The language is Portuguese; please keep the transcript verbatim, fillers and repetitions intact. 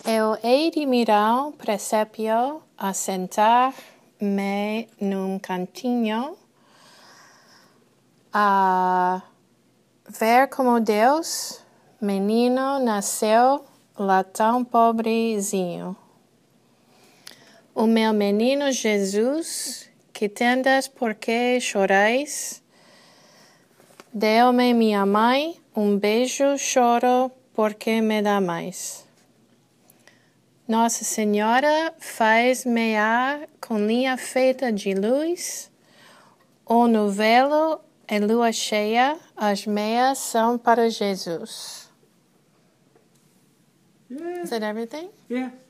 Eu hei de mirar presépio a sentar-me num cantinho a ver como Deus, menino, nasceu lá tão pobrezinho. O meu menino Jesus, que tendes por que chorais? Deu-me minha mãe um beijo, choro porque me dá mais. Nossa Senhora faz mear com linha feita de luz. O novelo é lua cheia, as meias são para Jesus. Yeah. Is that everything? Yeah.